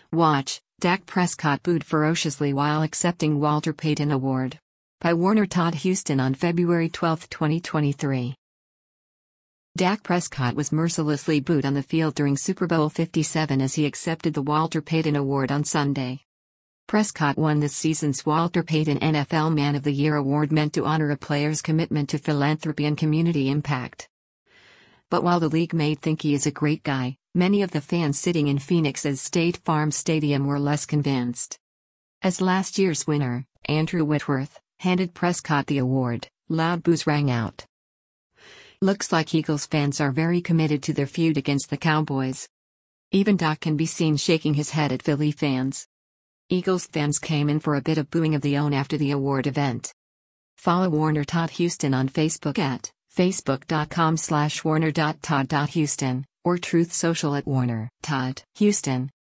Watch, Dak Prescott booed ferociously while accepting Walter Payton Award. By Warner Todd Houston on February 12, 2023. Dak Prescott was mercilessly booed on the field during Super Bowl 57 as he accepted the Walter Payton Award on Sunday. Prescott won this season's Walter Payton NFL Man of the Year award meant to honor a player's commitment to philanthropy and community impact. But while the league may think he is a great guy, many of the fans sitting in Phoenix's State Farm Stadium were less convinced. As last year's winner, Andrew Whitworth, handed Prescott the award, loud boos rang out. Looks like Eagles fans are very committed to their feud against the Cowboys. Even Dak can be seen shaking his head at Philly fans. Eagles fans came in for a bit of booing of their own after the award event. Follow Warner Todd Houston on Facebook at facebook.com/warner.todd.houston or Truth Social at Warner Todd Houston.